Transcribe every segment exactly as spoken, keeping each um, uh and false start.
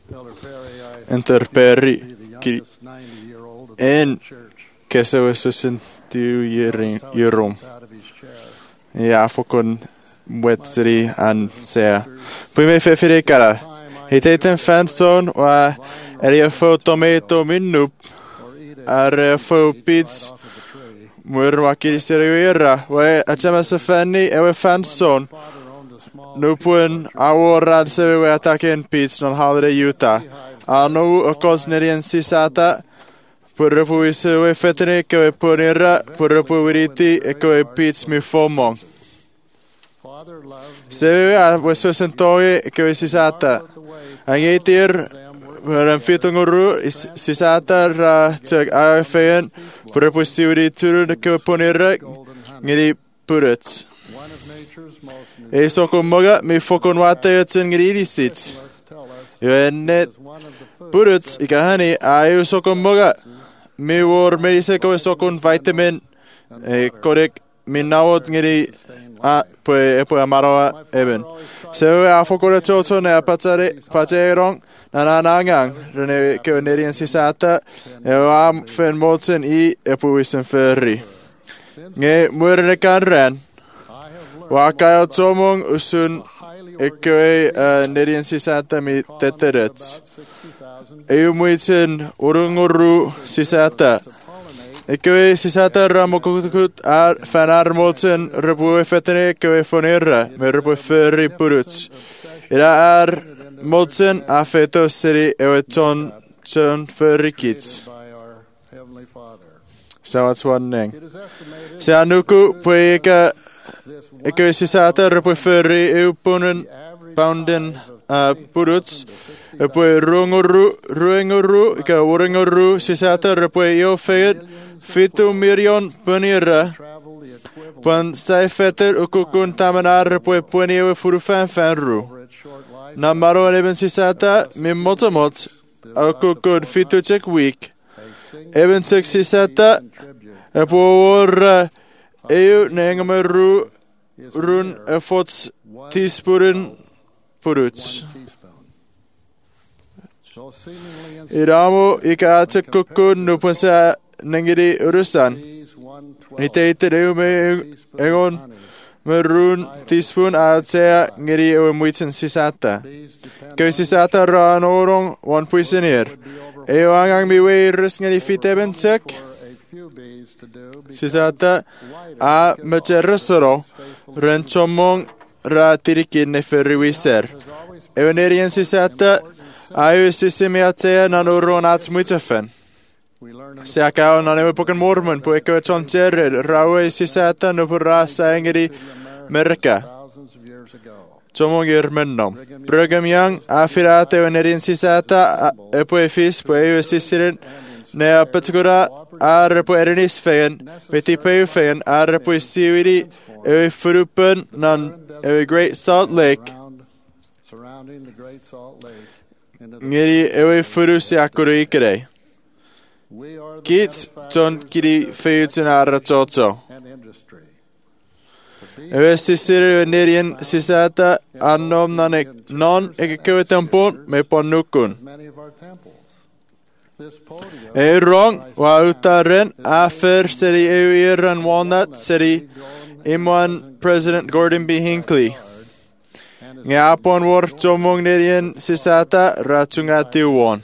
Enter Perry ki en kesäväsysen tiujerin jurum. Ja fokon wetseri an sea. Pui me fefiri kara. He teiten fanson wa eria fo tomato minnup. Are fo pits. Muirwa kiriseriuira. Wa achamasa fanni ewe fanson. Nupuen aworan sewe ataken pits non holiday Utah. Anu okos nerien sisata. Purrapu isewe fetene kewe ponira. Purrapu wiriti ekowe pits mi fomong. Sewe a wesosen toge kewe sisata. Angetir Ran fitunguru sisata ra teg afeen. Purrapu siwiri turu kewe ponira. Ngiri puruts. E soko moga mi fokon wate yatsen ngiri sit. Yoennet puruts ikahani ayu soko moga. Mi wor medise ko sokon vitamin e korek minawot ngiri a pue pue amaroa eben. Sewe afokore chocho ne apatare paterong nananangang rene ke nerien sisata e am fen motsen I epuisen ferri. Nge muerne kanren. Wa kayo tomong usun ekoe nerien sisata mi teterets. Ei muitsen urunguru sisata. Ekoe sisata ramokukut ar fanarmotsen repue fetene ekoe fonera me repue ferri puruts. Ira ar motsen afeto seri ewe ton ton ferri kits. Sawats waneng. Se anuku pueka ekoe sisata repue ferri eupunen pounden puruts. Repue runguru, ruenguru, ika urenguru, sisata repue io feet, fitu mirion punira. Pan saifeter ukukun tamanar repue puniewe furufan fanru. Namaro eben sisata, mi motomot, ukukun fitu chek week. Eben chek sisata, epuor eu nengameru run efots tispurin puruts. Iramu ika atsek kukun nupunsa nangiri urusan. Ite ite me egon merun teaspoon atsea ngiri ewe muitsen sisata. Kau sisata raan orong wan puisenir. Eo angang miwe irus ngiri fiteben sek. Sisata a mecherusoro ren chomong ra tirikin ne ferriwiser. Ewe nerien sisata Ayu sisimiatea nanuron ats muitafen. Seaka on anu poken mormon po eko chon chered rawe sisata no pura sangeri merka. Chomongir mennom. Brigham Young afirate venerin sisata epo efis po eu sisirin ne apetgura ar po erinis fein veti peu fein ar po siwiri eu furupen nan eu Great Salt Lake. Surrounding the Great Salt Lake. Ngiri ewe furusi akuru ikere. Kits ton kiri feutsen arra toto. Ewe sisiri nerien sisata annom nanek non eke kewe tempon me ponnukun. E rong wa utaren afer seri ewe irran walnut seri imwan President Gordon B. Hinckley. Ngapon war chomong nerien sisata ratungati won.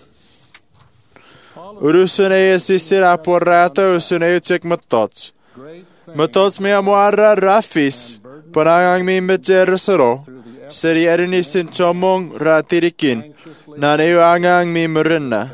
Urusune sisir aporrata usune chek matots. Matots me amuara rafis. Panangang mi mejerasoro. Seri erinisin chomong ratirikin. Naneu angang mi murina.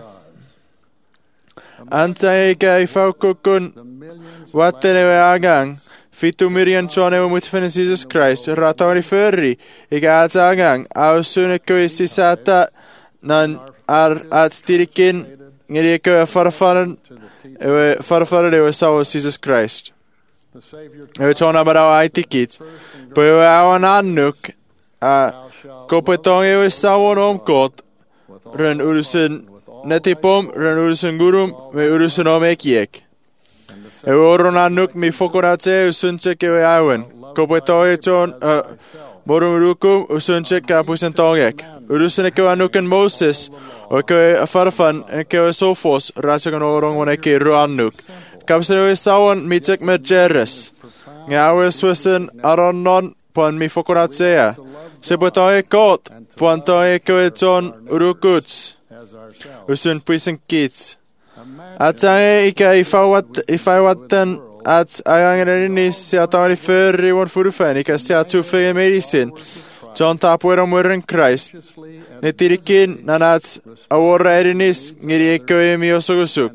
Antae ka ifaukukun. Watenewe angang. Fitu mirian chone we mutfen Jesus Christ ratoni ferri ika atangang ausune ko sisata nan ar at stirikin ngiri ko farfaran e farfaran e saw Jesus Christ e chona bara aitikit po e awan annuk a ko petong e sawon omkot ren urusen netipom ren urusen gurum me urusen omekiek. E oron annuk mi fokorate usunche kewe awen. Kopetoi chon Morum rukum usun check kapusen tongek. Urusen ikaw anukan Moses. O ikaw farfan ikaw sofos ratsakan orong wana ikaw ruanuk. Kapsen ikaw sawan mitek med jeres. Ngawe swesen aronon puan mi fokoratsea. Sepo tae kot puan tae ikaw John urukuts. Usun puisen kits. Atsange ika ifawat ifawatan at ayangerinis ja tani förri von furfen ika sia tu fe medicin. John tapuera mueren Christ. Ne tirikin nanat awora erinis ngiri eko emi osogusuk.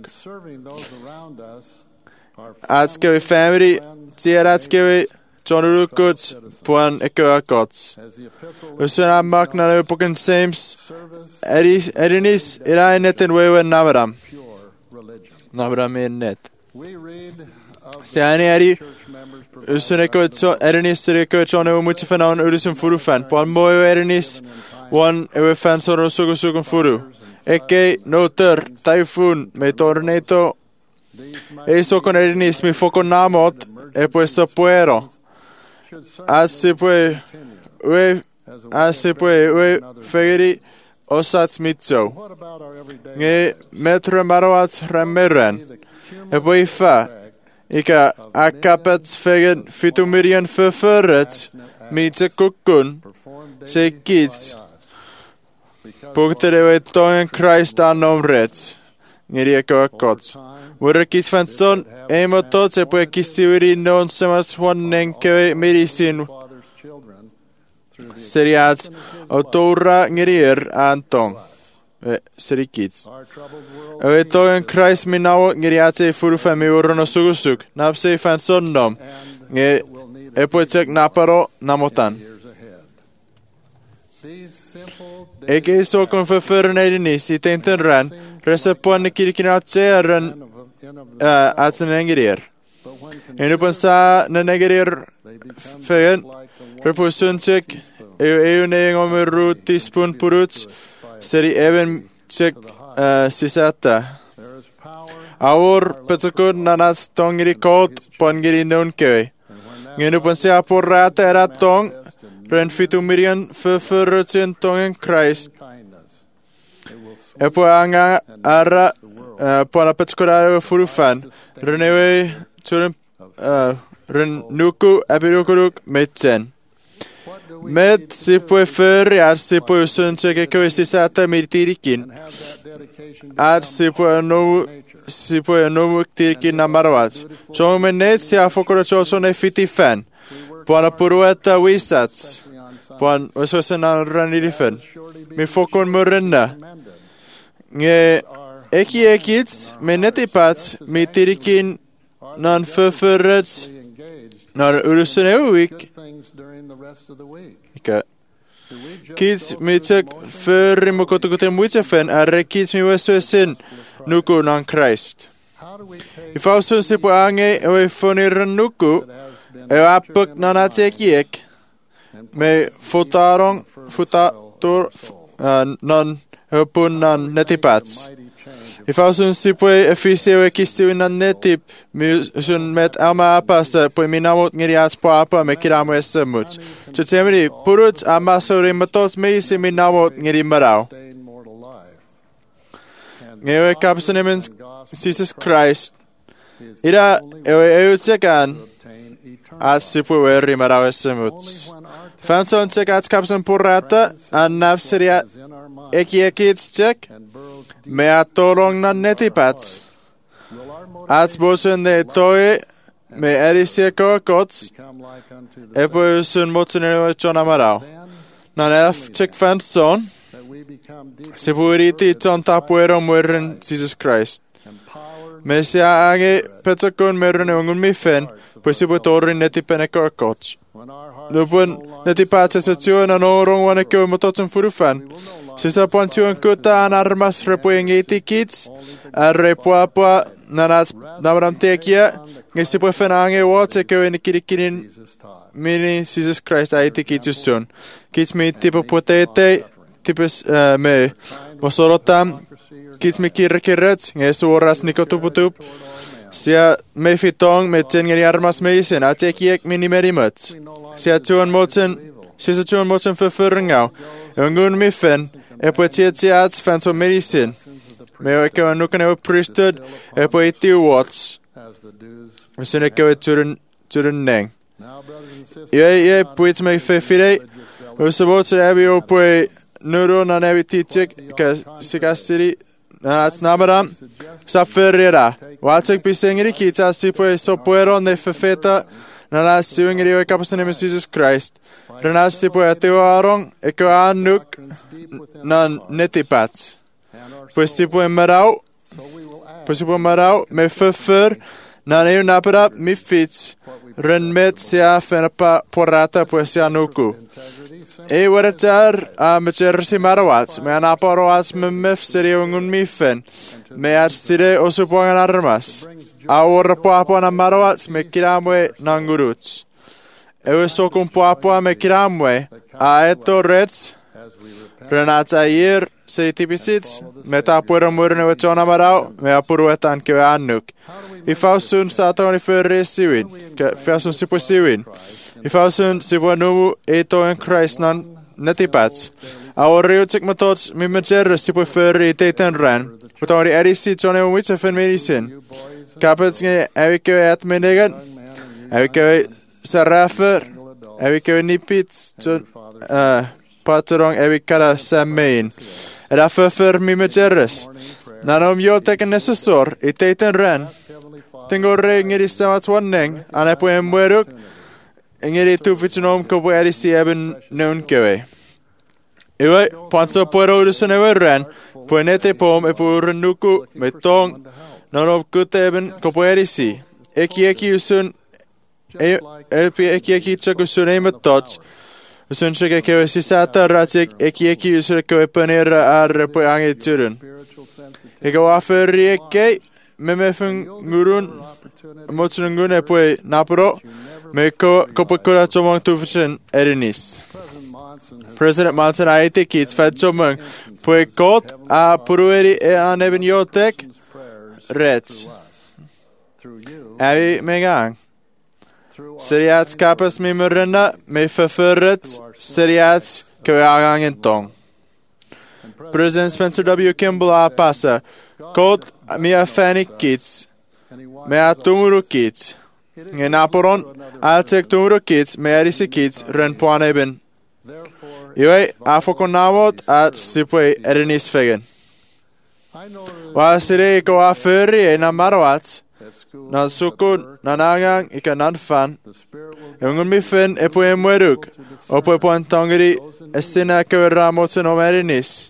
At kewe family tier at kewe John Urukuts puan eko akots. Usun amak na epoken sames eris erinis ira neten wewe navaram. Navaram in net. Se aini eri usun eko erinis eko John ewe muti fanan urusun furu fan. Puan mo ewe erinis wan ewe fan soron sugusukun furu. Eke noter typhoon me tornado. Eso con erinis mi fokon namot e puesto puero. Así pues, we, así pues, we, fegeri osat mitzo. Nge metre maroat remeren. E poi fa, ika akapet fegen fitumirian förförret mitze kukun, se kids. Puktere we toen Christ anomrets. Ngeri eko akots. Vore kis fanson emo tot se pue kisiuri non semas honnen kewe medicin seriat autora ngerier antong seri kids. Ewe togen Christ minawo ngeriate furufa mi urono sugusuk napse fanson nom nge epoetsek naparo namotan. Eke iso kon förförren edinis i tenten ran resa på en kirkinatsearen at en engerier. En på en sa en engerier fegen reposuntsek eu eu neing om rutispun puruts seri even check sisata. Aur petukun nanas tongiri kot pongiri nunke. Ngenu på en sa på rata era tong ren fitumirian förförrutsen tongen Christ. Epo anga ara på en apetskorare furufan. Renewe turen ren nuku abirukuruk metsen. Med sipo förri är sipo usuntsöke köisisata mirtirikin. Är sipo no sipo no tirikin namarwats. Chomen net sia fokoro choson e fitifan. Puana puruetta wisats. Puan ososena ranilifen. Mi fokon murrenna. Nge eki ekits me netipats mi tirikin nan förförrets nan urusen euik. Ika. Kids mi tek förri mo kotukute muitsefen arre kids mi wesuesin nuku nan Christ. Ifausun sipo ange ewe fonirran nuku ewe apuk nan atekiek me futarong futator nan pun nan netipats. Ifausun sipue efisio e kistiu nan netip mi sun met ama apasa poi minamot ngiriats po apa me kiramu esemuts. Chutemri puruts amasori matos meisi minamot ngiri marau. Ngewe kapsanemen Jesus Christ. Ira ewe eutsekan as sipue eri marau esemuts. Fanson tsek kapsan purrata an nafseria eki ekits tsek me atorong nan netipats. Ats bosun de toe me erisieko kots epo sun motsunero chonamarao. Nan ef tsek fanson sipuriti ton tapuero mueren Jesus Christ. Me sia age petsakon merene ungun mifen pues siputorin netipeneko kots. Lupun netipats esatsion an orong waneko mototsun furufan. Sisa pontion kuta an armas repueng iti kits, arrepuapua nanat namram tekia, ngesipo fenange wat eko en kirikinin mini Jesus Christ iti kitsusun. Kits mi tipo potete, tipes me mosorotam, kits mi kirkirrets, ngesuoras nikotuputup, sia me fitong me tengeri armas meisen, atekiek mini merimuts. Sia tuon motsen Sisa chun mochen förförringar. Ungun mi fen. E po tietiats fen som medicin. Me o eke nukan e priesthood. E po iti watts. Sen eke o turun turun neng. Ie ie puit me fe fide. O sabot se abi o po nuro na nevi titik ka sikasiri. Nats namaram. Sa ferrera. Watsik bisengiri kita si po so puero ne fefeta. Na siwingiri o kapasan name Jesus Christ. Rena si po ateo arong eko anuk na netipats. Pues si po marau. Pues si po marau me fefer na neu napera mi fits. Ren met sia fenapa porata pues sia nuku. E waratar a mechersi marawats. Me anaparoats me mef siri ungun mi fen. Me ar sire osupongan armas. Aur poapo na marawats me kiramwe nanguruts. Ewe sokun poapo me kiramwe. A eto rets. Renata ier se tipisits. Me tapuera murne wechona marau. Me apuruetan ke annuk. I fausun satoni förre siwin. Ke fausun sipo siwin. I fausun sipo numu eto en Christ nan netipats. Aur riutsik matots mi mecherre sipo förre i teiten ren. Putori edisi tjone umitse fen medicin. Kapets nge evike et menegen. Evike sarafer. Evike nipits tjon paterong evikara sammein. Era för mi mecherres. Nanom yo teken nesesor i teiten ren. Tengo ringer i samats wanning. Ane po en mueruk. Ingeri tufitjenom kopo edisi eben nunkewe. Iwe, panso puero urusen ewe ren. Po nete pom e po renuku me tong. Nanom kute eben kopo edisi. Eki eki usun. Elpi eki eki tjak usun eimet tots. Usun tjak kewe sisata ratsik. Eki eki usun kewe panera arre po ange turun. Eka waferi eke. Me me fun ngurun. Motsun e po napro. Me ko kopo kura chomong tufitjen erinis. President Monson a ete kits fed chomong. Po kot a purueri e an eben yotek. Rets. Abi mengang. Seriats kapas mi murrena. Me förförret. Seriats kawagang en tong. President Spencer W. Kimball a passa. Kot mi a fani kits. Me a tumuru kits. Nge naporon a tek tumuru kits. Me a risi kits. Ren poan eben. Iwe a fokon nawot a sipwe erinis fegen. Wa sire ko a ferri e na marwats. Na sukun na nangang ika nan fan. Ungun mi fen e po e mueruk. O po e po antongeri esina ke ramotsen o erinis.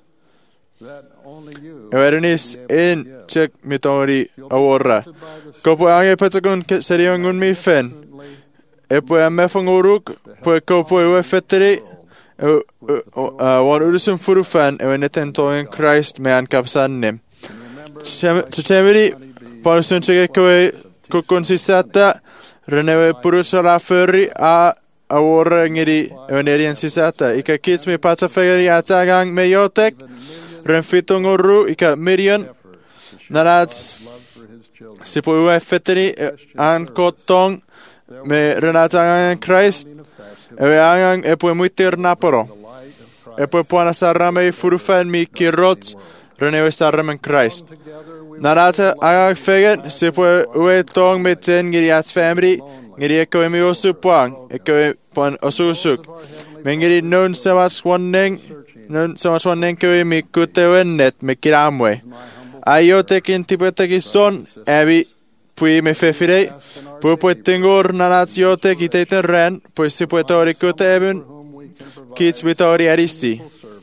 Erinis in check mitongeri aworra. Ko po ange petakun seri ungun mi fen. E po e mefong uruk. Po e ko po e we feteri. Wan urusun furu fan e we neten togen Christ me an kapsannem. Tchemeri panusun cheke koe kukun sisata. Renewe purusara ferri a aworra ngiri e we nerien sisata. Ika kits me patafegeri atagang me yotek. Renfitung uru ika mirion. Narats sipo ue feteri an kotong me renatangang Christ. Ewe angang e po muitir naporo. E po puana sarame furufen mi kirot renewe sarame Christ. Narata angang fegen se po ue tong me ten ngiri at family ngiri eko e mi osu puang eko e puan osu usuk. Mengiri nun sewas waneng nun sewas waneng ko e mi kutewen net me kiramwe. Ayo tekin tipeteki son evi pui me fefirei. Pui pui tingur nanats yote kiteiten ren. Pui si pui tori kute ebun. Kits vitori erisi.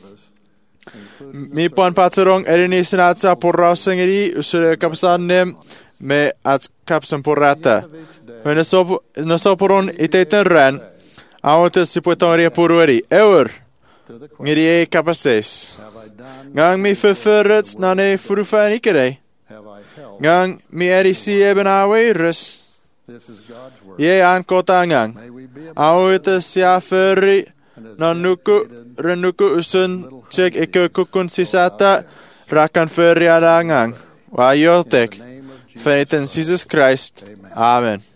Mi puan paterong erinis natsa porrauseng eri. Usure kapsanem me at kapsan porrata. No soporon iteiten ren. Aote si pui tori purueri. Eur. Ngiri e kapases. Gang mi förförrets nane furufan ikere. Gang mi erisi eben awe res. Ye an kotangang. Awete sia ferri. Nanuku renuku usun cek eke kukun sisata. Rakan ferri adangang. Wa yotek. Feniten Jesus Christ. Amen.